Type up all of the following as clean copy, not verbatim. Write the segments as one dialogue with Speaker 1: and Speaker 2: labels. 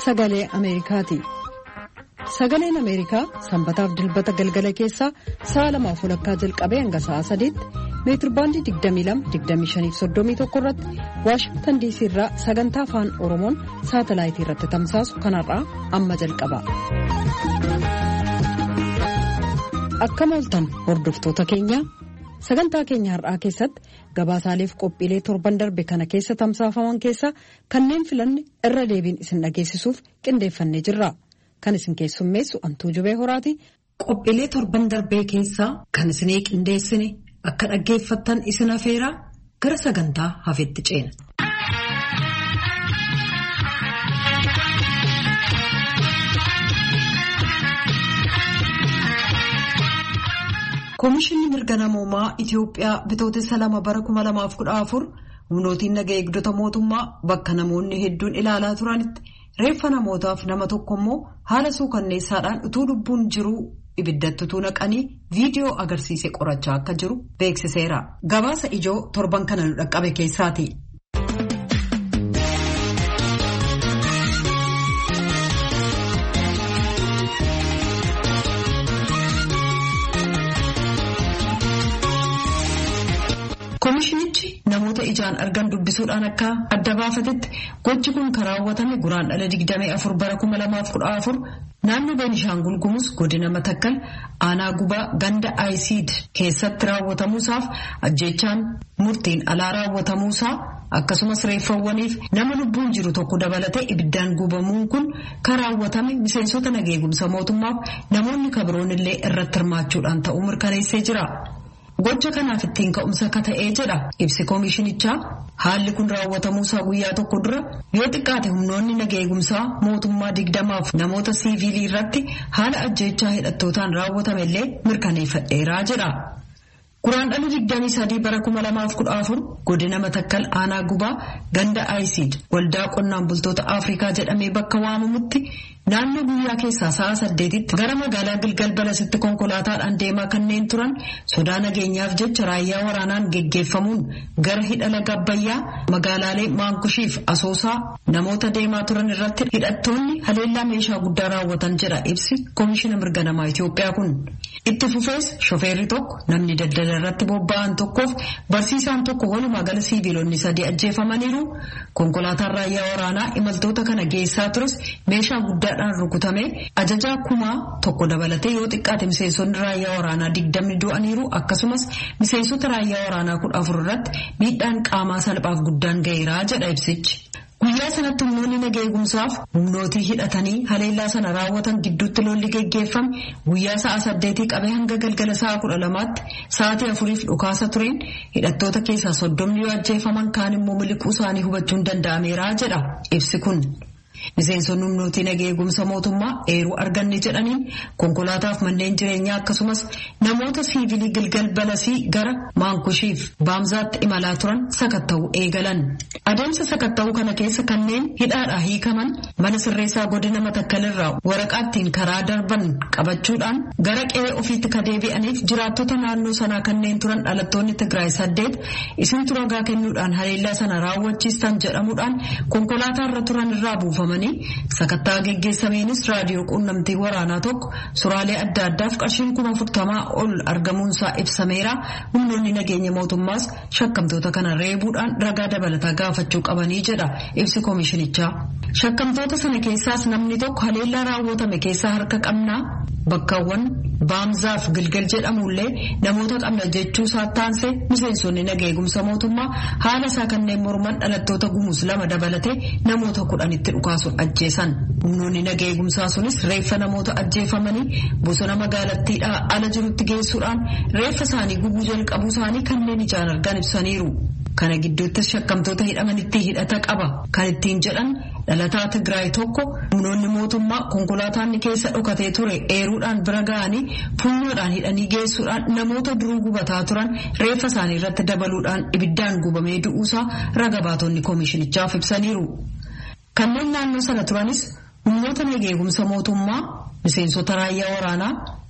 Speaker 1: Sagalee Ameerikaati. Sagaleen Ameerikaa sanbataaf dilbata galgala keessaa sa'a 2:00 jalqabee hanga sa'a 3tti meetirbaandii 22-25-31 irratti Waashingtan DC irraa sagantaa afaan Oromoon saatalaayitii irratti tamsaasu kanarraa amma jalqaba. Akkam ooltan hordoftoota keenya. Sagantaa keenya har'aa keessatti gabaasaaleef qophiilee torban darbe kana keessa tamsaafaman keessaa kanneen filanne irra deebiin isin dhageessisuuf qindeeffannee jirra. Kan isin keessummeessu Antuu Jubee Horaati. Qophiilee torban darbee keessaa kan isinii qindeessine akka dhaggeeffattan isin afeeraa gara sagantaa hafeetti ceena. Komishinni mirga namoomaa Itiyoophiyaa bitootessa 2 bara 2014 humnootiin nagaa eegdota mootummaa bakka namoonni hedduun ilaalaa turanitti reeffa namootaaf nama tokko immoo haala suukanneessaadhaan utuu lubbuun jiruu ibiddatti utuu naqanii viidiyoo agarsiisee qorachaa akka jiru beeksiseera. Gabaasa ijoo torban kana nu dhaqqabe keessaati. Komishinichi namoota ijaan argan dubbisuudhaan akka adda baafatetti gochi kun kan raawwatame guraandhala 24 bara 2014 naannoo Beenishaangul Gumuz godina Matakkal aanaa gubaa ganda Ayisiid keessatti raawwatamuusaaf ajjeechaan murtiin alaa raawwatamuusaa akkasumas reeffawwaniif nama lubbuun jiru tokko dabalatee ibiddaan gubamuun kun kan raawwatame miseensota nagaa eegumsa mootummaaf namoonni kabiroon illee irratti hirmaachuudhaan ta'uu mirkaneessee jira. Gocha kanaaf ittiin ka'umsa akka ta'ee jedha ibsi komishinichaa haalli kun raawwatamuusaa guyyaa tokko dura yoo xiqqaate humnoonni nagaa eegumsaa mootummaa 20 namoota siivilii irratti haala ajjeechaa hidhattootaan raawwatame illee mirkaneeffadheeraa jedha. Guraandhala 23 bara 2014 godina Matakkal aanaa gubaa ganda Ayisiid waldaa qonnaan bultoota Afrikaa jedhamee bakka waamamutti naannoo guyyaa keessaa sa'a 8tti gara magaalaa Gilgal Balasitti konkolaataadhaan deemaa kanneen turan sodaa nageenyaaf jecha raayyaa waraanaan geggeeffamuun gara hidha laga Abbayyaa magaalaalee Maankushiif Asoosaa namoota deemaa turan irratti hidhattoonni haleellaa meeshaa guddaa raawwatan jedha ibsi komishina mirga namaa Itiyoophiyaa kun. Itti fufees shofeerri tokko namni daldala irratti bobba'an tokkoof barsiisaan tokko walumaa gala siiviilonni 3 ajjeefamaniiru. Konkolaataan raayyaa waraanaa imaltoota kana geessaa tures meeshaa guddaadhaan rukutame ajajaa kumaa tokko dabalatee yoo xiqqaate miseensonni raayyaa waraanaa 20 du'aniiru akkasumas miseensota raayyaa waraanaa 14 irratti miidhaan qaamaa salphaaf guddaan ga'eeraa jedha ibsichi. Guyyaa sanatti humnoonni nagaa eegumsaaf humnootii hidhatanii haleellaa sana raawwatan gidduutti lolli geggeeffame guyyaa sa'a 8 qabee hanga galgala sa'a 12tti sa'aatii 4f dhukaasa tureen hidhattoota keessaa 30 yoo ajjeefaman kaan immoo miliquu isaanii hubachuun danda'ameera jedha ibsi kun. Miseensonni humnootii nagaa eegumsa mootummaa eeruu arganne jedhaniin konkolaataaf manneen jireenyaa akkasumas namoota siivilii Gilgal Balasii gara Maankushiif Baamzaatti imalaa turan sakatta'uu eegalan. Adeemsa sakatta'uu kana keessa kanneen hidhaadhaa hiikaman mana sirreessaa godina Matakkalirraa waraqaattiin karaa darban qabachuudhaan gara qe'ee ofiitti ka deebi'aniif jiraattota naannoo sanaa kanneen turan dhalattoonni Tigraay 8 isintu ragaa kennuudhaan haleellaa sana raawwachiistan jedhamuudhaan konkolaataa irra turan irraa buufama. Sakattaa geggeessameenis raadiyoo quunnamtii waraanaa tokko suraalee adda addaaf qarshiin 40,000 ol argamuunsaa ibsameera. Humnoonni nageenya mootummaas shakkamtoota kana reebuudhaan ragaa dabalataa gaafachuu qabanii jedha ibsi komishinichaa. Shakkamtoota sana keessaas namni tokko haleellaa raawwatame keessaa harka qabnaa bakkaawwan Baamzaaf Gilgal jedhamullee namoota qabna jechuu saattaanse miseensonni nagaa eegumsa mootummaa haala isaa kanneen morman dhalattoota Gumuz 2 dabalatee namoota 10tti dhukaasuun ajjeesan. Humnoonni nagaa eegumsaa sunis reeffa namoota ajjeefamanii bosona magaalattiidhaa ala jirutti geessuudhaan reeffa isaanii gubuu jalqabuu isaanii kanneen ijaan argan ibsaniiru. Kana gidduuttis shakkamtoota hidhamanitti hidhata qaba kan ittiin jedhan dhalataa Tigraay tokko humnoonni mootummaa konkolaataan keessa dhokatee ture eeruudhaan bira ga'anii funyoodhaan hidhanii geessuudhaan namoota duruu gubataa turan reeffa isaanii irratti dabaluudhaan ibiddaan gubamee du'uusaa raga baatonni komishinichaaf ibsaniiru. Kanneen naannoo sana turanis humnoota nagaa eegumsa mootummaa miseensota raayyaa waraanaa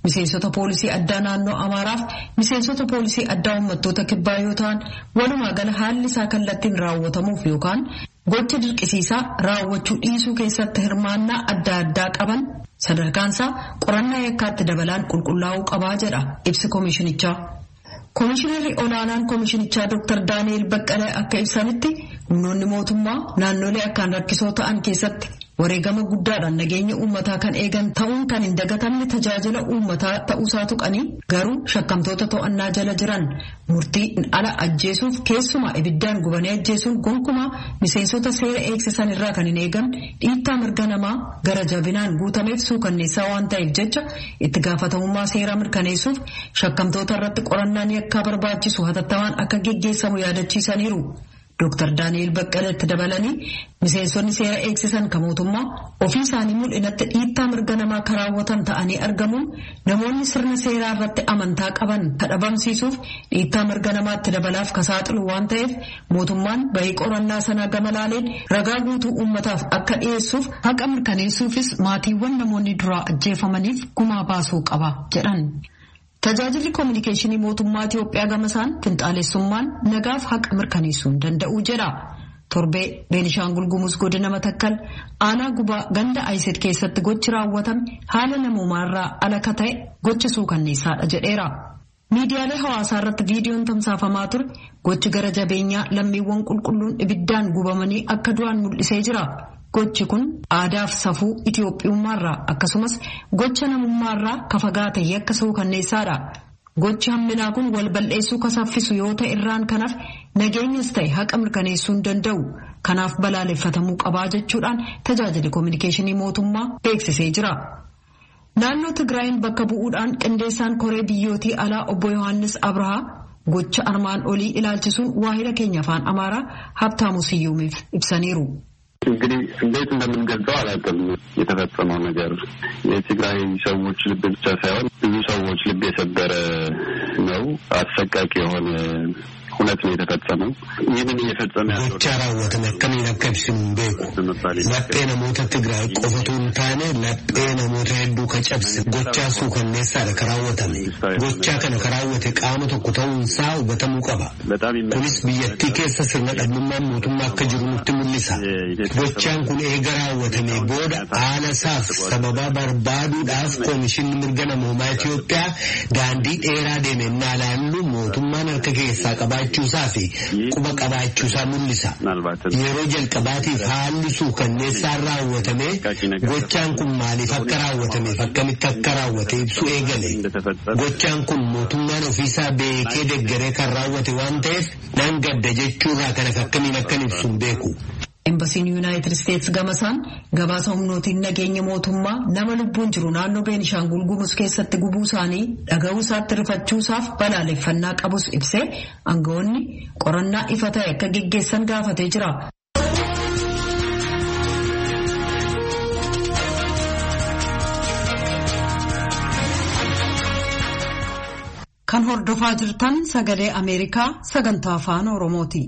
Speaker 1: Miseensota poolisii addaa naannoo Amaaraaf miseensota poolisii addaa uummattoota kibbaa yoo ta'an walumaa gala haalli isaa kallattiin raawwatamuuf yookaan gocha dirqisiisaa raawwachuu dhiisuu keessatti hirmaannaa adda addaa qaban sadarkaansaa qorannaa yakkaatti dabalaan qulqullaa'uu qabaa jedha ibsi koomishinichaa. Koomishinarri olaanaan koomishinichaa Dr. Daani'el Baqqalee akka ibsanitti humnoonni mootummaa naannolee akkaan rakkisoo ta'an keessatti wareegama guddaadhaan nageenya uummataa kan eegan ta'uun kan hin dagatamne tajaajila uummataa ta'uusaa tuqanii garuu shakkamtoota to'annaa jala jiran murtiin ala ajjeesuuf keessumaa ibiddaan gubanii ajjeesuun gonkumaa miseensota seera eegsisan irraa kan hin eegamne dhiittaa mirga namaa gara jabinaan guutameef suukanneessaa waan ta'eef jecha itti gaafatamummaa seeraa mirkaneessuuf shakkamtoota irratti qorannaan yakkaa barbaachisu hatattamaan akka geggeessamu yaadachiisaniiru. Dr. Daani'el Baqqaleetti dabalanii miseensonni seera eegsisan kan mootummaa ofii isaanii mul'inatti dhiittaa mirga namaa karaawwatan ta'anii argamuun namoonni sirna seeraa irratti amantaa qaban kadhabamsiisuuf dhiittaa mirga namaatti dabalaaf kasaaxilu waan ta'eef mootummaan bahii qorannaa sanaa gama laaleen ragaa guutuu uummataaf akka dhiyeessuuf haqa mirkaneessuufis maatiiwwan namoonni duraa ajjeefamaniif gumaa baasuu qaba jedhan. Tajaajilli koominikeeshinii mootummaa Itiyoophiyaa gamasaan finxaalessummaan nagaaf haqa mirkaneessuu danda'uu jedha. Torbee Beenishaangul Gumuz godina Matakkal aanaa gubaa ganda Ayiset keessatti gochi raawwatame haala namoomaarraa alaka ta'e gocha suukanneessaadha jedheera. Miidiyaalee hawaasaa irratti viidiyoon tamsaafamaa ture gochi gara jabeenyaa lammiiwwan qulqulluun ibiddaan gubamanii akka du'an mul'isee jira. Gochi kun aadaaf safuu Itiyoophiyummaarraa akkasumas gocha namummaarraa kafagaatee akka suukanneessaadha. Gochi hamminaa kun wal bal'eessuu kasaffisu yoo ta'e irraan kanaaf nageenyas ta'e haqa mirkaneessuu hin danda'u. Kanaaf balaaleffatamuu qabaa jechuudhaan tajaajilli koominikeeshinii mootummaa beeksisee jira. Naannoo Tigraayin bakka bu'uudhaan qindeessaan koree biyyootii alaa obbo Yohaannis Abrahaa gocha armaan olii ilaalchisuun waahila keenya afaan Amaaraa Habtaamu Siyyuumiif ibsaniiru.
Speaker 2: እንግዲህ እንዴት እንደምንገልጸው አላውቅም። የተፈጸመው ነገር የትግራይ ሰዎች ልብ ብቻ ሳይሆን ብዙ ሰዎች ልብ የሰበረ ነው። አሰቃቂ የሆነ ሁነት ነው የተፈጸመው። ይህንን እየፈጸመ ያለው
Speaker 3: ጎቻራ ወተነከም ይነከብስም ቤኩ ለጴነ ሞተ ትግራይ ቆፈቱን ታነ ለጴነ ሞተ ሄዱ ከጨብስ ጎቻሱ ከነሳ ለከራወተም ጎቻ ከነከራወተ ቃሙ ተኩተውን ሳው በተሙ ቀባ ኩኒስ ቢየቲ ከሰ ስነደምማ ሞቱማ ከጅሩ ምትሙልሳ ጎቻን ኩን ኤገራወተኔ ቦዳ አለሳፍ ሰበባ በርባዱ ዳፍ ኮሚሽን ምርገና ሞማ ኢትዮጵያ ዳንዲ ኤራ ደሜና ላሉ ሞቱማ ነርከከሳ ቀባ Chuusafi quba qabaachuusaa mul'isa. Yeroo jalqabaatiif haalli suukanneessaa raawwatame gochaan kun maaliif akka raawwatameef akkamitti akka raawwate ibsu eegale. Gochaan kun mootummaan ofiisaa beekee deggeree kan raawwate waan ta'eef nan gadda jechuurraa kana akkamiin akkan ibsu hin beeku.
Speaker 1: Embasiin Yuunaayitid Isteetsi gamasaan gabaasa humnootiin nageenya mootummaa nama lubbuun jiru naannoo Beenishaangul Gumuz keessatti gubuu isaanii dhaga'uu isaatti rifachuusaaf balaaleffannaa qabus ibsee aangawoonni qorannaa ifa ta'e akka geggeessan gaafatee jira. Kan hordofaa jirtan sagalee Ameerikaa sagantaa afaan Oromooti.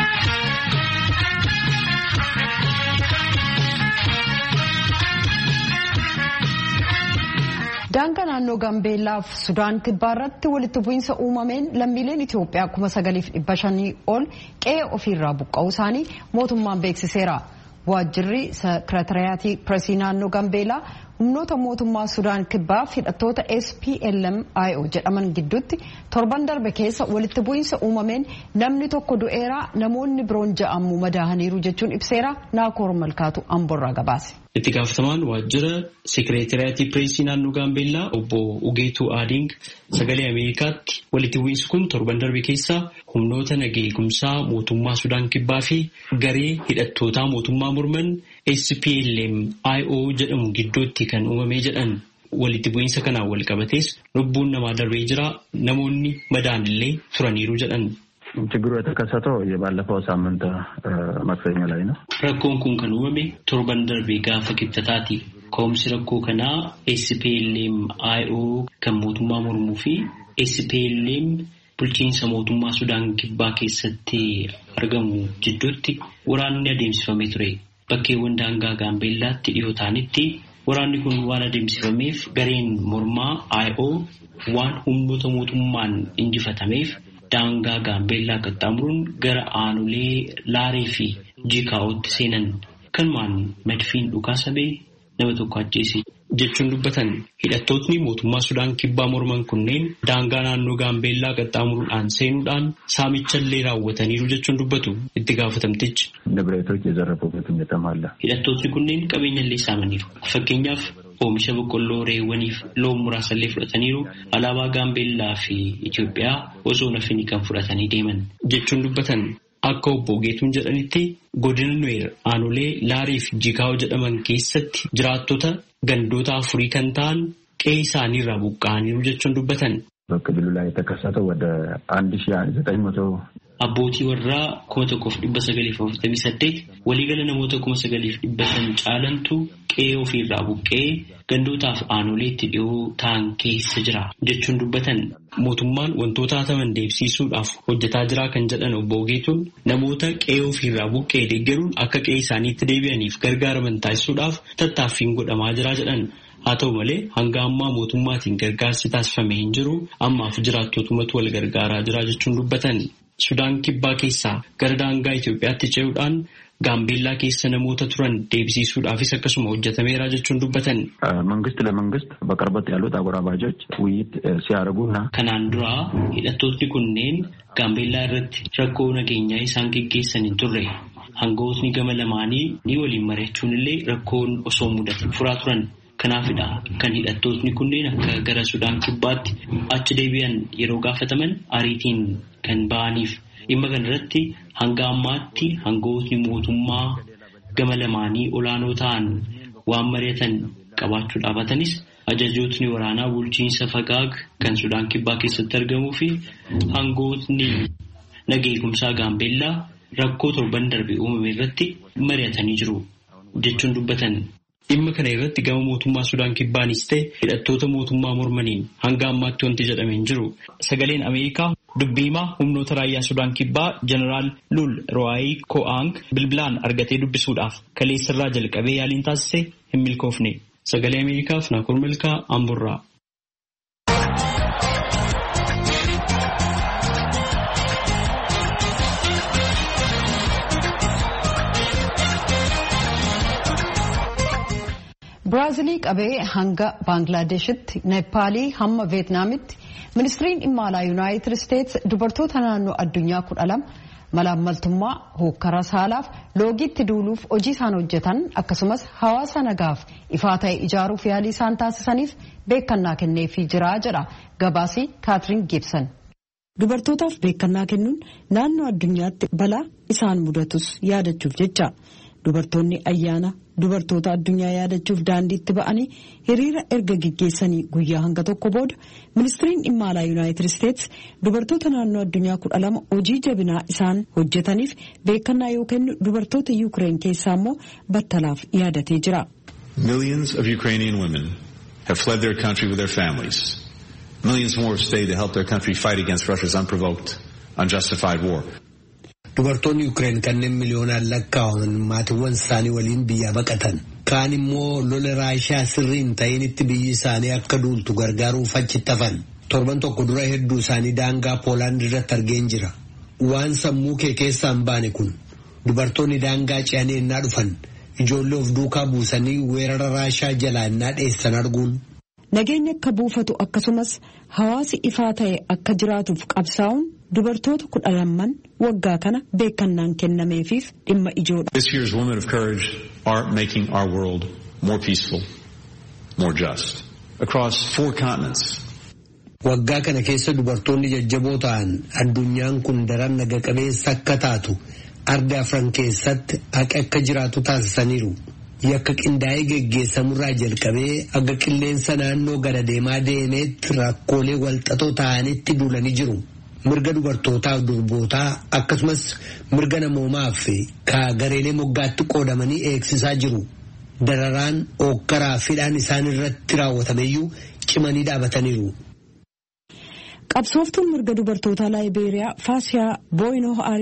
Speaker 1: Daangaa naannoo Gaambeellaaf Sudaan kibbaarratti walitti bu'iinsa uumameen lammiileen Itiyoophiyaa 9,500 ol qe'ee ofiirraa buqqa'uu isaanii mootummaan beeksiseera. Waajjirri Sekretariyatii Pireesii naannoo Gaambeellaa humnoota mootummaa Sudaan kibbaa hidhattoota SPLM-IO jedhaman gidduutti torban darbe keessa walitti bu'iinsa uumameen namni tokko du'eera, namoonni biroon 6 madaahaniiru jechuun ibseera. Naakoor Malkaatu Amborraa gabaase.
Speaker 4: Itti gaafatamaan waajjira Sekretariyatii Pireesii naannoo Gaambeellaa obbo Ugeetuu Aading sagalee Ameerikaatti walitti bu'iinsi kun torban darbe keessa humnoota nageenya eegumsaa mootummaa Sudaan kibbaa fi garee hidhattootaa mootummaa morman SPLM-IO jedhamu gidduutti kan uumame jedhan. Walitti bu'iinsa kanaan wal qabatees lubbuun namaa darbee jira, namoonni madaa'anillee turaniiru jedhan.
Speaker 2: ችግሩ የተከሰተው የባለፈው ሳምንት ማክሰኞ ላይ ነው።
Speaker 4: rakkoon kun kan uumame torban darbee gaafa kibxataati. Ka'umsi rakkoo kanaa SPLM-IO kan mootummaa mormuu fi SPLM bulchiinsa mootummaa Sudaan kibbaa keessatti argamu jidduutti waraanni adeemsifamee ture. Bakkeewwan daangaa Gaambeellaatti dhiyoo ta'anitti Waraanni kun waan adeemsifameef gareen mormaa IO waan humnoota mootummaan injifatameef daangaa Gaambeellaa qaxxaamuruun gara aanolee Laarii fi Jikaa'ootti seenan. Kanumaan madfiin dhukaasabee nama tokko ajjeese jechuun dubbatan. Hidhattootni mootummaa Sudaan kibbaa morman kunneen daangaa naannoo Gaambeellaa qaxxaamuruudhaan seenuudhaan saamichallee raawwataniiru jechuun dubbatu itti gaafatamtichi. Hidhattootni kunneen qabeenyallee saamaniiru. Fakkeenyaaf oomisha boqqolloo reewwaniif loon muraasallee fudhataniiru. Alaabaa Gaambeellaa fi Itoophiyaa osoo nafini kan fudhatanii deeman jechuun dubbatan. Akka obbo Geetuun jedhanitti godina Nuweer aanolee Laarii fi Jikaa'oo jedhaman keessatti jiraattota gandoota 4 kan ta'an qe'ee isaaniirraa buqqa'aniiru jechuun dubbatan. Abbootii warraa 1948 waliigala namoota 9,500 caalantu qe'ee ofiirraa buqqee gandootaaf aanoleetti dhiyoo ta'an keessa jira jechuun dubbatan. Mootummaan wantoota hataman deebisiisuudhaaf hojjetaa jira kan jedhan obbo Geetuun namoota qe'ee ofiirraa buqqee deeggaruun akka qe'ee isaaniitti deebi'aniif gargaaraman taasisuudhaaf tattaaffiin godhamaa jira jedhan. Haa ta'u malee hanga ammaa mootummaatiin gargaarsi taasifamee hin jiru ammaaf jiraattotumatu wal gargaaraa jira jechuun dubbatan. Sudaan kibbaa keessaa gara daangaa Itoophiyaatti ce'uudhaan Gaambeellaa keessa namoota turan deebisiisuudhaafis akkasuma hojjetameera jechuun dubbatan. Kanaan dura hidhattootni kunneen Gaambeellaa irratti rakkoo nageenyaa isaan geggeessan hin turre. Hangootni gama lamaanii ni waliin mari'achuun illee rakkoon osoo mudatan furaa turan. Kanaafidha kan hidhattootni kunneen akka gara Sudaan kibbaatti achi deebi'an yeroo gaafataman ariitiin kan ba'aniif. Dhimma kanarratti hanga ammaatti hangootni mootummaa gama lamaanii olaanoo ta'an waan mari'atan qabaachuu dhaabatanis ajajootni waraanaa bulchiinsa Fagaag kan Sudaan kibbaa keessatti argamuu fi hangootni nageegumsaa Gaambeellaa rakkoo torban darbe uumame irratti mari'atanii jiru jechuun dubbatan. Dhimma kana irratti gama mootummaa Sudaan kibbaanis ta'e hidhattoota mootummaa mormaniin hanga ammaatti wanti jedhamee hin jiru. Sagaleen Ameerikaa dubbiimaa humnoota raayyaa Sudaan kibbaa Jeneraal Lul Ro'aayii Ko'aang bilbilaan argatee dubbisuudhaaf kaleessarraa jalqabee yaaliin taasise hin milkoofne. Sagalee Ameerikaaf Naakoor Milkaa Amburraa.
Speaker 1: Biraazilii qabee hanga Baanglaadeshitti, Neepaalii hamma Veetnaamitti ministiriin dhimma alaa Yuunaayitid Isteets dubartoota naannoo addunyaa 12 malaammaltummaa hokkara saalaaf loogiitti duuluuf hojii isaan hojjetan akkasumas hawaasa nagaaf ifaa ta'e ijaaruuf yaalii isaan taasisaniif beekannaa kenneefii jira jedha gabaasii Kaatiriin Giibsan. Dubartootaaf beekannaa kennuun naannoo addunyaatti balaa isaan mudatus yaadachuuf jecha. Dubartoonni ayyaana dubartoota addunyaa yaadachuuf daandiitti ba'anii hiriira erga gaggeessanii guyyaa hanga tokko booda ministiriin dhimma alaa Yuunaayitid Isteets dubartoota naannoo addunyaa 12 hojii jabinaa isaan hojjetaniif beekannaa yoo kennu dubartoota Yuukireen keessaa immoo battalaaf yaadatee jira.
Speaker 5: Millions of Ukrainian women have fled their country with their families. Millions more have stayed to help their country fight against Russia's unprovoked, unjustified war.
Speaker 3: Dubartoonni Yuukireen kanneen miliyoonaan lakkaa'aman maatiiwwan isaanii waliin biyyaa baqatan. Kaan immoo lola Raashiyaa sirriin ta'initti biyyi isaanii akka duultu gargaaruuf achitti hafan. Torban tokko dura hedduu isaanii daangaa Poolaand irratti argeen jira. Waan sammuu kee keessaa hin baane kun dubartoonni daangaa ce'anii ennaa dhufan ijoollee of duukaa buusanii weerara Raashiyaa jalaa ennaa dheessan arguun.
Speaker 1: Nageenya akka buufatu akkasumas hawaasi ifaa ta'e akka jiraatuuf qabsaa'uun dubartoota 12 waggaa kana beekannaan kennameefiif dhimma ijoodha.
Speaker 5: This year's Women of Courage are making our world more peaceful, more just, across 4 continents.
Speaker 3: Waggaa kana keessa dubartoonni jajjaboo ta'an addunyaan kun daran naga qabeessa akka taatu arda afran keessatti akka jiraatu taasisaniiru. Yakka qindaa'ee geggeessamurraa jalqabee akka qilleensa naannoo gara deemaa deemeetti rakkoolee walxaxoo ta'anitti duulanii jiru. Mirga dubartootaa fi durbootaa akkasumas mirga namoomaa fi gareelee moggaatti qoodamanii eegsisaa jiru. Dararaan hookkaraa fidhaan isaan irratti raawwatameyyuu cimanii dhaabataniiru. Qabsooftuun mirga dubartootaa Laayibeeriyaa Faasiyaa Booyinoo Haaris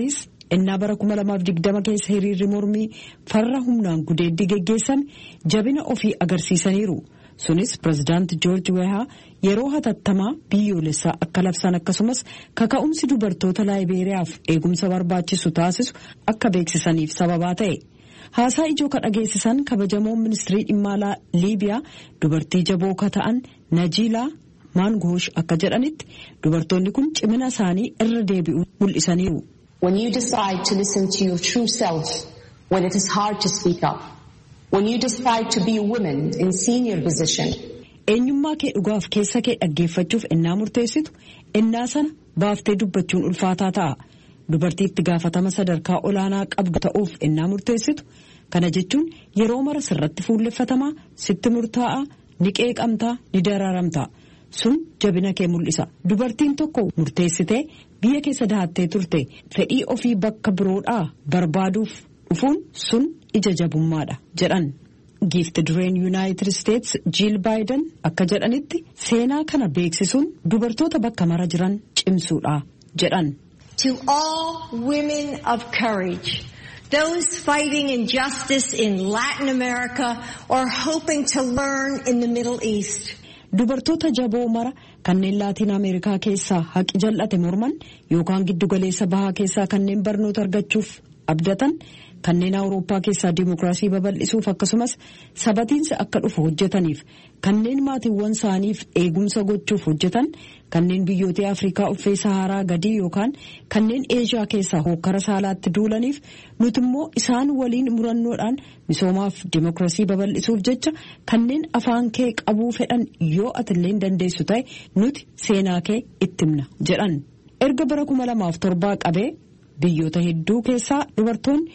Speaker 1: innaa bara 2020 keessa hiriirri mormii farra humnaan gudeeddii geggeessame jabina ofii agarsiisaniiru. Sunis pirezidaanti Joorji Wehaa yeroo hatattamaa biyyoolessaa akka labsan akkasumas kaka'umsi dubartoota Laayibeeriyaaf eegumsa barbaachisu taasisu akka beeksisaniif sababaa ta'e. Haasaa ijoo ka dhageessisan kabajamoon ministirii dhimma alaa Liibiyaa dubartii jaboo ka ta'an Najiilaa Maangoosh akka jedhanitti dubartoonni kun cimina isaanii irra deebi'u mul'isaniiru.
Speaker 6: When you decide to listen to your true self, when it is hard to speak up, when you decide to be a woman in senior position.
Speaker 1: Eenyummaa kee dhugaaf keessa kee dhaggeeffachuuf ennaa murteessitu ennaa sana baaftee dubbachuun ulfaataa ta'a. Dubartii itti gaafatama sadarkaa olaanaa qabdu ta'uuf ennaa murteessitu kana jechuun yeroo mara sirratti fuulleffatamaa sitti murtaa'a ni qeeqamtaa ni daraaramtaa. Sun jabina kee mul'isa. Dubartiin tokko murteessitee biyya keessa dahattee turte fedhii ofii bakka biroodhaa barbaaduuf dhufuun sun ija jabummaadha jedhan. Giifti dureen Yuunaayitid Isteets Jiil Baayiden akka jedhanitti seenaa kana beeksisuun dubartoota bakka mara jiran cimsuudha jedhan.
Speaker 7: To all women of courage, those fighting injustice in Latin America or hoping to learn in the Middle East.
Speaker 1: Dubartoota jaboo mara kanneen Laatiin Ameerikaa keessaa haqi jal'ate morman yookaan giddugaleessa bahaa keessaa kanneen barnoota argachuuf abdatan kanneen Awurooppaa keessaa dimokiraasii babal'isuuf akkasumas sabatiinsa akka dhufu hojjetaniif kanneen maatiiwwan isaaniif eegumsa gochuuf hojjetan kanneen biyyoota Afrikaa uffee Saharaa gadii yookaan kanneen Eeshiyaa keessaa hokkara saalaatti duulaniif nuti immoo isaan waliin murannoodhaan misoomaaf dimokiraasii babal'isuuf jecha kanneen afaan kee qabuu fedhan yoo atillee dandeessu ta'e nuti seenaa kee itti himna jedhan. Erga bara 2007 qabee biyyoota hedduu keessaa dubartoonni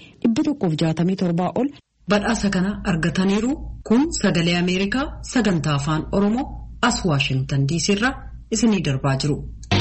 Speaker 1: 167 ol badhaasa kana argataniiru. Kun sagalee Ameerikaa sagantaa afaan Oromoo as Waashingtan DC irraa isinii darbaa jiru.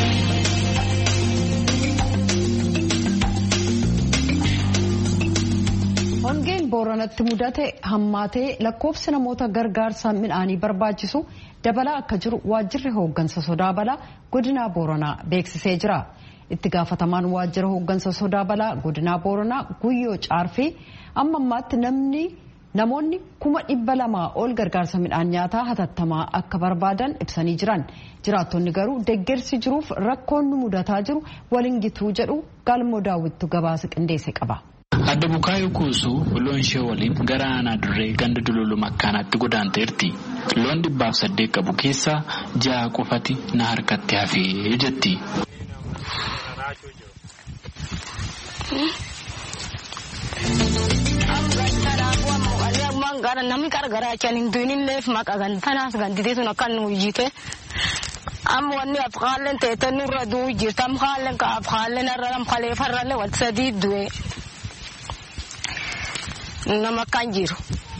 Speaker 1: Hongeen Booranatti mudate hammaatee lakkoofsi namoota gargaarsa midhaanii barbaachisu dabalaa akka jiru waajjirri hooggansa sodaa balaa godina Booranaa beeksisee jira. Itti gaafatamaan waajjira hooggansa sodaa balaa godina Booranaa Guyyoo Caarfii amma ammaatti namoonni 200,000 ol gargaarsa midhaan nyaataa hatattamaa akka barbaadan ibsanii jiran. Jiraattonni garuu deeggarsi jiruuf rakkoon nu mudataa jiru waliin gituu jedhu Galmoo Daawwittu gabaasa qindeesse qaba.
Speaker 8: Adda Bukaayoo Kuusuu loon ishee waliin gara aanaa Dirree ganda Dululu Makkaanaatti godaanteerti. Loon 800 qabu keessaa 6 qofati na harkatti hafee jetti.
Speaker 9: Namni gargaaraa kan hin duuninleef maqaa gantanaas ganditee sun akka nu hojjete amma wanni afqaalleen teessee nurra du'u jirta afqaalleen ka afqaalleen irra lamqalee farrallee wal sadii du'e nama kan jiru.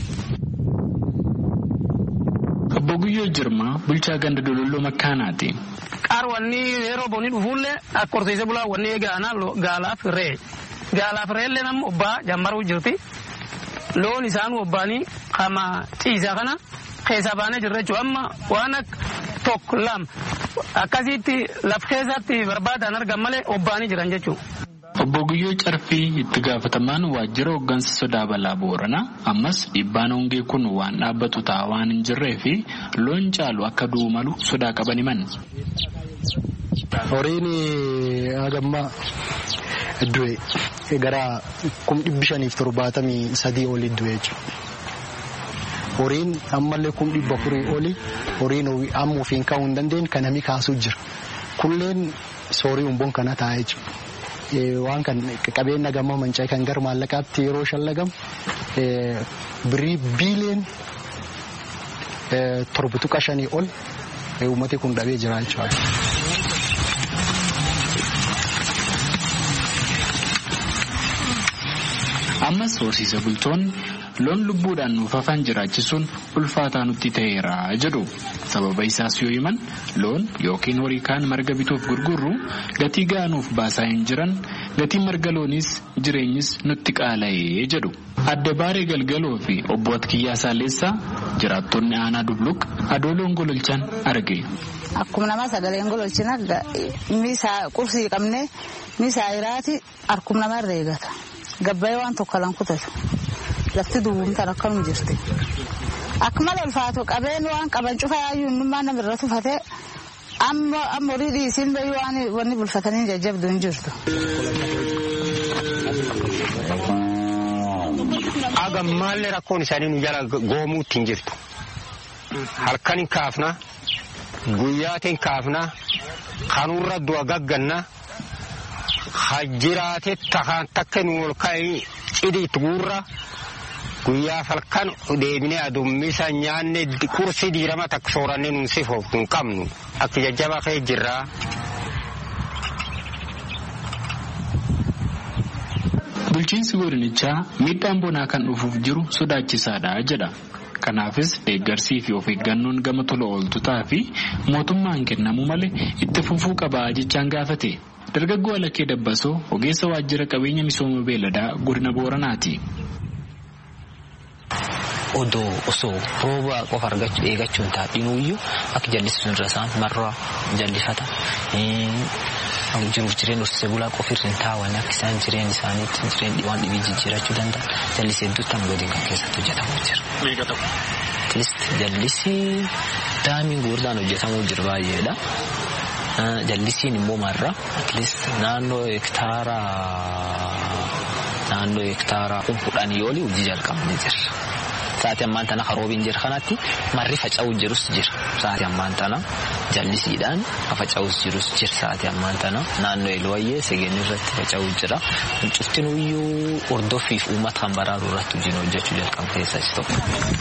Speaker 8: Obbo Guyyoo Jirmaa bulchaa ganda Dululu Makkaanaati.
Speaker 10: Qaar wanni yeroo booni dhufuullee akka horsiisee bulaa wanni gaalaaf re'ee nama obbaa jammaruu jirti. Loon isaan obbaanii kama ciisaa kana keessa baanee jirra jechuudha. Amma waan tokko lama akkasitti laf keessatti barbaadan argan malee obbaanii jiran jechuudha.
Speaker 8: Obbo Guyyoo Carfii itti gaafatamaan waajjira hooggansa sodaa balaa Booranaa ammas dhiibbaan hongee kun waan dhaabbatu ta'a waan hin jirree fi loon caalu akka du'u malu sodaa qaban himan.
Speaker 11: Horiin hagammaa du'e gara 573 oli du'e jechuudha. Horiin ammallee 400 oli horiin amma ofiin kaa'uu hin dandeenye kan namni kaasuu jira. Kulleen soorii umboon kana taa'ee jechuudha. Waan kan qabeenya gamma manca'e kan gara maallaqaatti yeroo shallagamu birrii biiliyoon 7.5 ol uummati kun dhabee jira jechuudha.
Speaker 8: Ammas horsiisee bultoonni loon lubbuudhaan nuuf hafan jiraachisuun ulfaataa nutti ta'eera jedhu. Sababa isaas yoo himan loon yookiin horii kaan marga bituuf gurgurru gatii ga'aa nuuf baasaa hin jiran, gatiin marga looniis jireenyis nutti qaala'ee jedhu. Adda Baaree Galgaloo fi obbo Atkiyyaa Saalessaa jiraattonni aanaa Dubluq adooloon gololchan arge.
Speaker 12: Akkuma nama sagaleen gololchina misaa qursii qabne misaa iraati akkuma nama reegata. Gabbayee waan tokko lan kutatu. Lafti duwwumtaan akkam jirti. Akkuma ulfaatu qabeen waan qaban cufa yaayyuu innummaan namirra tufatee amma horii dhiisiin bayii waan wanni bulfatanii jajjabdu hin jirtu.
Speaker 13: Agammallee rakkoon isaanii nu jala goomuutti hin jirtu. Halkan hin kaafna, guyyaatiin kaafna, kanurra du'a gagganna, hajjiraatee takka nu ol ka'ee cidhiitti guurra. Guyyaa falkan deebinee adummisa nyaanne kursii diirama takka soorannee nuun sifooftu hin qabnu. Akka jajjaba kee jirraa.
Speaker 8: Bulchiinsi godinichaa miidhaan bonaa kan dhufuuf jiru sodaachisaadha jedha. Kanaafis deeggarsii fi of eeggannoon gama tola ooltotaa fi mootummaan kennamu malee itti fufuu qaba jechaan gaafate. Dargaggoo Alakkee Dabbasoo ogeessa waajjira qabeenya misooma beeladaa godina Booranaati.
Speaker 14: Odoo osoo rooba qofa eeggachuun taa'uyyuu akka jallisuun irra isaan marraa jallifata. Jiruuf jireenya horsiisee bulaa qofa irra hin taa'an akka isaan jireenya isaaniitti jireenya waan dhibii jijjiirachuu danda'an jallisii hedduutti amma godina kan keessatti hojjetamu jira.
Speaker 8: Meeqa ta'u?
Speaker 14: Jallisii daamiin gurguddaan hojjetamu jira baay'eedha. Jallisiin immoo marraa naannoo hektaara 10 olii hojii jalqabanii jira. Sa'aatii ammaan tana haroobiin jira kanatti marri faca'uu jirus jira. Sa'aatii ammaan tana jallisiidhaan faca'uus jirus jira. Sa'aatii ammaan tana naannoo Elwayyee Segeen irratti faca'uu jira. Cuftinuyyuu hordoffiif uummata kan baraaru irratti hojii hojjechuu jalqabu keessaa isa tokko.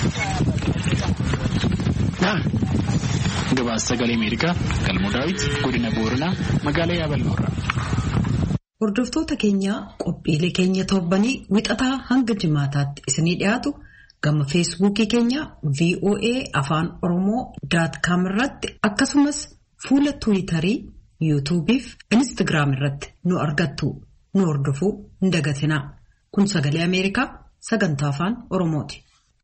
Speaker 8: Gabaasa Sagalee Ameerikaa Galmoo Daawit godina Booranaa magaalaa Yaaballoorraa.
Speaker 1: Hordoftoota keenya qophiilee keenya torbanii wixataa hanga jimaataatti isinii dhiyaatu. Gama feesbuukii keenya voa.afaan-oromoo.com irratti akkasumas fuula tiwiitarii, yuutuubii fi instaagiraam irratti nu argattu. Nu hordofuu hin dagatinaa. Kun Sagalee Ameerikaa sagantaa afaan Oromooti.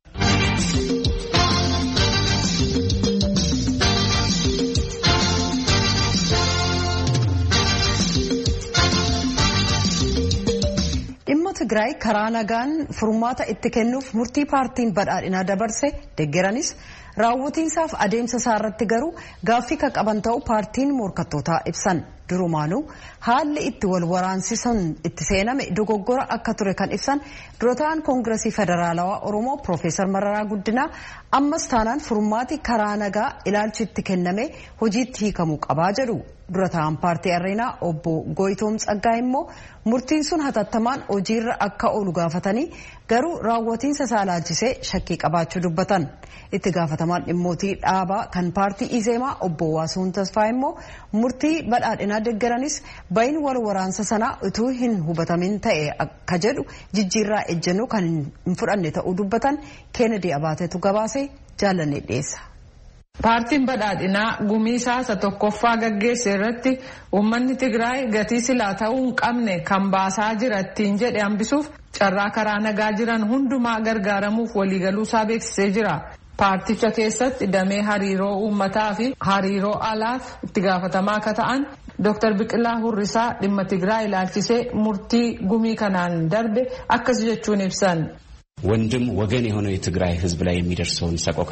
Speaker 1: Tigraay karaa nagaan furmaata itti kennuuf murtii paartiin badhaadhinaa dabarse deeggeranis raawwatiinsaaf adeemsa isaa irratti garuu gaaffii kan qaban ta'uu paartiin morkattootaa ibsan. Durumaanuu haalli itti wal waraansisan itti seename dogoggora akka ture kan ibsan dura ta'an koongiresii federaalawaa Oromoo Profeesar Mararaa Guddinaa ammas taanaan furmaati karaa nagaa ilaalchi itti kenname hojiitti hiikamuu qabaa jedhu. Dura ta'an paartii Areenaa obbo Goyitoom Tsaggaa immoo murtiin sun hatattamaan hojiirra akka oolu gaafatanii garuu raawwatiinsa isaa ilaalchisee shakkii qabaachuu dubbatan. Itti gaafatamaan dhimmootii dhaabaa kan paartii Izeemaa obbo Waasuun Tasfaa immoo murtii badhaadhinaa deeggeranis bayin wal waraansa sanaa utuu hin hubatamin ta'e akka jedhu jijjiirraa ejjennoo kan hin fudhanne ta'uu dubbatan. Kennedy Abaatetu gabaasee jaalannee dhiyeessa.
Speaker 15: Paartiin badhaadhinaa gumii isaa tokkoffaa gaggeesse irratti uummanni Tigraay gatii silaa ta'uu hin qabne kan baasaa jira ittiin jedhe hambisuuf carraa karaa nagaa jiran hundumaa gargaaramuuf waliigaluu isaa beeksisee jira. Paarticha keessatti damee hariiroo uummataa fi hariiroo alaaf itti gaafatamaa akka ta'an Dr. Biqilaa Hurrisaa dhimma Tigraay ilaalchisee murtii gumii kanaan darbe akkas jechuun ibsan.
Speaker 16: ወንድም ወገን የሆነው የትግራይ ህዝብ ላይ የሚደርሰውን ሰቆቃ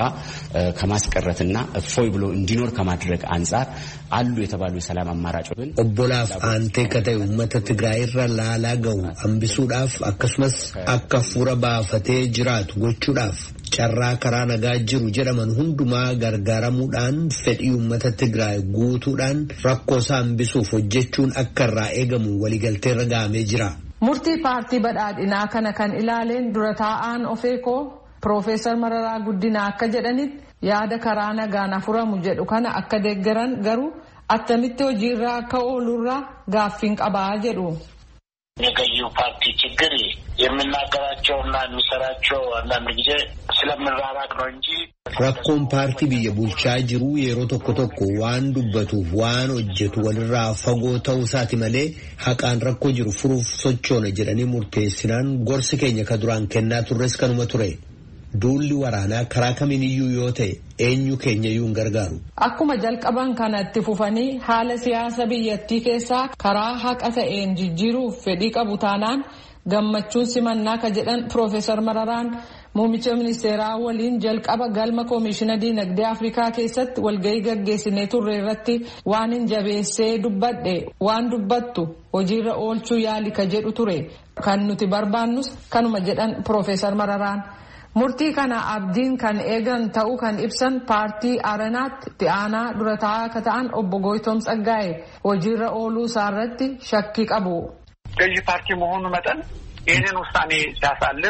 Speaker 16: ከማስቀረትና እፎይ ብሎ እንዲኖር ከማድረግ አንፃር አሉ የተባሉ የሰላም አማራጮችን
Speaker 3: ኦቦላፍ አንቴ ከታይ ኡመተ ትግራይ ራላላ ገው አምቢሱዳፍ አከስመስ አከፉረ ባፈቴ ጅራት ጎቹዳፍ ጨራ ከራ ነጋ ጅሩ ጀረመን ሁንዱማ ገርጋራሙዳን ፈዲ ኡመተ ትግራይ ጉቱዳን ረኮሳ አምቢሱፍ ሆጀቹን አከራ ኤገሙ ወሊገልቴ ረጋሜ ጅራ
Speaker 15: Murtii paartii badhaadhinaa kana kan ilaaleen dura taa'aan ofeekoo Profeesar Mararaa Guddinaa akka jedhanitti yaada karaa nagaan furamu jedhu kana akka deeggaran garuu attamitti hojiirraa akka oolurraa gaaffiin qabaa jedhu.
Speaker 17: የገዢው ፓርቲ ችግር የምናገራቸውና የሚሰራቸው አንዳንድ ጊዜ ስለምንራራቅ ነው እንጂ
Speaker 3: rakkoon paartii biyya bulchaa jiru yeroo tokko tokko waan dubbatuuf waan hojjetu walirraa fagoo ta'uu isaati malee haqaan rakkoo jiru furuuf sochoona jedhanii murteessinaan gorsi keenya ka duraan kennaa turres kanuma ture. Duulli waraanaa karaa kamiiniyyuu yoo ta'e eenyu keenyayyuu hin gargaaru.
Speaker 15: Akkuma jalqaban kanatti fufanii haala siyaasa biyyattii keessaa karaa haqa ta'een jijjiiruuf fedhii qabu taanaan gammachuun simannaa ka jedhan Piroofeesar Mararaan Muummicha Ministeeraa waliin jalqaba galma Koomishina Diinagdee Afrikaa keessatti walgahii gaggeessinee turre irratti waan hin jabeessee dubbadhe waan dubbattu hojiirra oolchuu yaali ka jedhu ture. Kan nuti barbaannus kanuma jedhan Piroofeesar Mararaan. Murtii kana abdiin kan eegan ta'uu kan ibsan paartii Aranaatti itti aanaa dura taa'aa akka ta'an obbo Goyitoom Tsaggaa'ee hojiirra ooluu isaarratti shakkii qabu.
Speaker 18: ገዢ ፓርቲ መሆኑ መጠን ይህንን ውሳኔ ሲያሳልፍ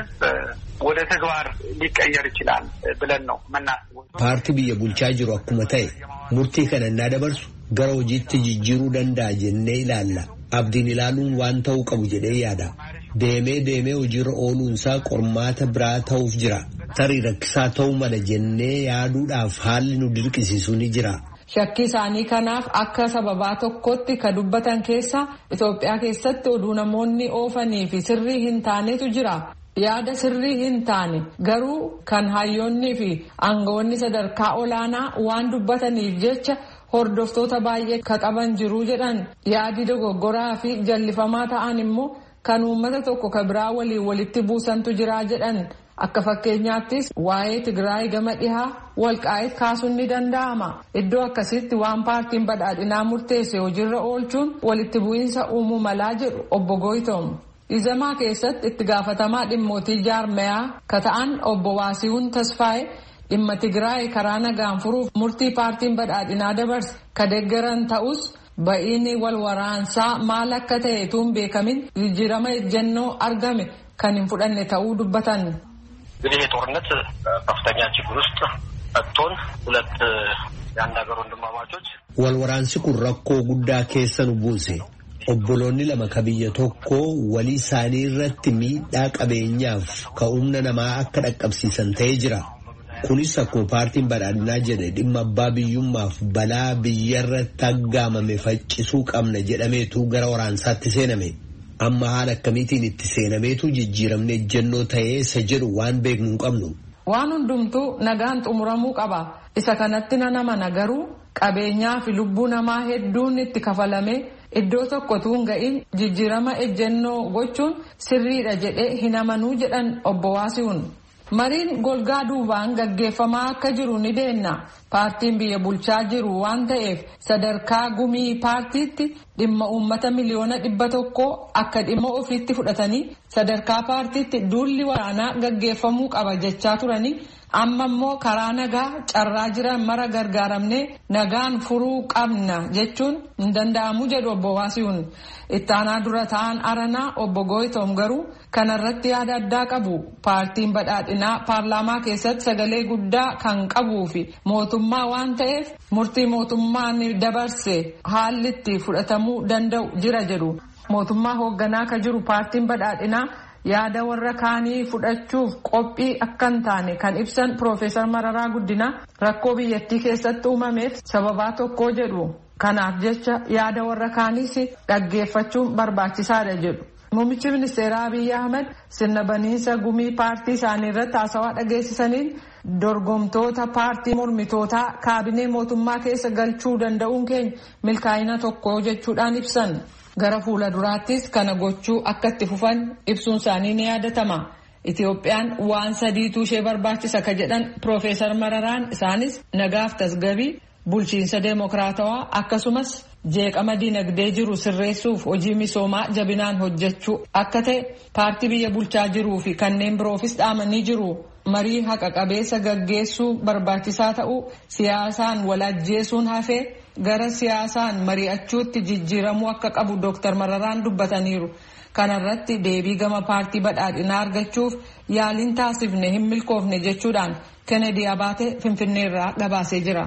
Speaker 18: ወደ ተግባር ሊቀየር ይችላል ብለን ነው የምናስበው።
Speaker 3: ፓርቲ biyya bulchaa jiru akkuma ta'e murtii kana innaa dabarsu gara hojiitti jijjiiruu danda'a jennee ilaalla. Abdiin ilaaluun waan ta'uu qabu jedhee yaada. Deemee hojiirra ooluunsaa qormaata biraa ta'uuf jira. Tarii rakkisaa ta'uu mala jennee yaaduudhaaf haalli nu dirqisiisu ni jira.
Speaker 15: Shakkii isaanii kanaaf akka sababaa tokkotti ka dubbatan keessa Itoophiyaa keessatti oduu namoonni oofanii fi sirrii hin taanetu jira. Yaada sirrii hin taane garuu kan hayyoonnii fi aangawoonni sadarkaa olaanaa waan dubbataniif jecha hordoftoota baay'ee ka qaban jiru jedhan. Yaadi dogoggoraa fi jallifamaa ta'an immoo kan uummata tokko ka biraa waliin walitti buusantu jira jedhan. Akka fakkeenyaattis waa'ee Tigraay gama dhihaa Walqaayit kaasuun ni danda'ama. Iddoo akkasitti waan paartiin badhaadhinaa murteesse hojiirra oolchuun walitti bu'iinsa uumuu malaa jedhu obbo Goyitoom. Izamaa keessatti itti gaafatamaa dhimmootii jaarmayaa ka ta'an obbo Waasihuun Tasfaayee dhimma Tigraay karaa nagaan furuuf murtii paartiin badhaadhinaa dabarse ka deeggaran ta'us ba'iinni wal waraansaa maal akka ta'e tuun beekamin jijjiirama ejjennoo argame kan hin fudhanne ta'uu dubbatan.
Speaker 17: እንግዲህ የጦርነት ከፍተኛ ችግር ውስጥ አጥቶን ሁለት የአንድ ሀገር ወንድማማቾች
Speaker 3: walwaraansi kun rakkoo guddaa keessa nu buuse. Obboloonni lama ka biyya tokko walii isaanii irratti miidhaa qabeenyaaf ka humna namaa akka dhaqqabsiisan ta'ee jira. Kunis akkuma paartiin badhaadhinaa jedhe dhimma abbaa biyyummaaf balaa biyyarratti aggaamame faccisuu qabna jedhameetu gara waraansaatti seename. Amma haala akkamiitiin itti seenameetu jijjiiramne ejjennoo ta'ee isa jedhu waan beeknu hin qabnu.
Speaker 15: Waan hundumtuu nagaan xumuramuu qaba. Isa kanatti nama garuu qabeenyaa fi lubbuu namaa hedduun itti kafalame iddoo tokkotu hin ga'in jijjiirama ejjennoo gochuun sirriidha jedhee hin amanuu jedhan obbo Waasihuun. Mariin golgaa duubaan gaggeeffamaa akka jiru ni deenna. Paartiin biyya bulchaa jiru waan ta'eef sadarkaa gumii paartiitti dhimma uummata miliyoona 100 akka dhimma ofiitti fudhatanii sadarkaa paartiitti duulli waraanaa gaggeeffamuu qaba jechaa turanii amma immoo karaa nagaa carraa jiran mara gargaaramnee nagaan furuu qabna jechuun hin danda'amu jedhu obbo Waasihuun. Ittaanaa dura ta'an Aranaa obbo Goyitoom garuu kanarratti yaada addaa qabu. Paartiin badhaadhinaa paarlaamaa keessatti sagalee guddaa kan qabuu fi mootummaa waan ta'eef murtii mootummaan dabarse haalli itti fudhatamuu danda'u jira jedhu. Mootummaa hoogganaa ka jiru paartiin badhaadhinaa yaada warra kaanii fudhachuuf qophii akka hin taane kan ibsan Piroofeesar Mararaa Guddinaa rakkoo biyyattii keessatti uumameef sababaa tokko jedhu. Kanaaf jecha yaada warra kaaniis dhaggeeffachuun barbaachisaadha jedhu. Muummichi Ministeeraa Abiyyi Ahmed sirna baniinsa gumii paartii isaanii irratti haasawaa dhageessisaniin dorgomtoota paartii mormitootaa kaabinee mootummaa keessa galchuu danda'uun keenya milkaa'ina tokko jechuudhaan ibsan. Gara fuula duraattis kana gochuu akka itti fufan ibsuun isaanii ni yaadatama. Itoophiyaan waan sadiitu ishee barbaachisa ka jedhan Piroofeesar Mararaan isaanis nagaaf tasgabii bulchiinsa deemokiraatawaa akkasumas jeeqama dinagdee jiru sirreessuuf hojii misoomaa jabinaan hojjechuu akka ta'e paartii biyya bulchaa jiruu fi kanneen biroofis dhaamanii jiru. Marii haqa qabeessa gaggeessuu barbaachisaa ta'uu siyaasaan walajjeesuun hafee gara siyaasaan mari'achuutti jijjiiramuu akka qabu Dr. Mararaan dubbataniiru. Kanarratti deebii gama paartii badhaadhinaa argachuuf yaaliin taasifne hin milkoofne jechuudhaan Kennedy Abaate Finfinneerraa gabaasee jira.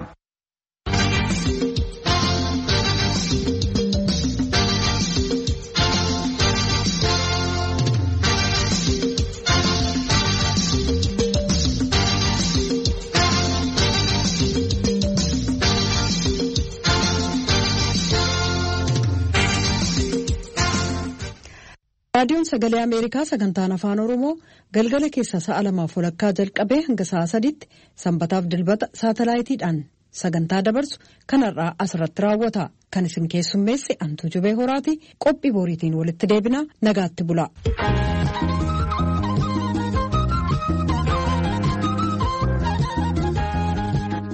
Speaker 1: Raadiyoon Sagalee Ameerikaa sagantaan Afaan Oromoo galgala keessa sa'a 2:00 jalqabee hanga sa'a 3:00 sanbataaf dilbata saatalaayitiidhaan sagantaa dabarsu kanarraa asirratti raawwata. Kan isin keessummeesse Antuu Jubee Horaati. Qophii boriitiin walitti deebina nagaatti bula.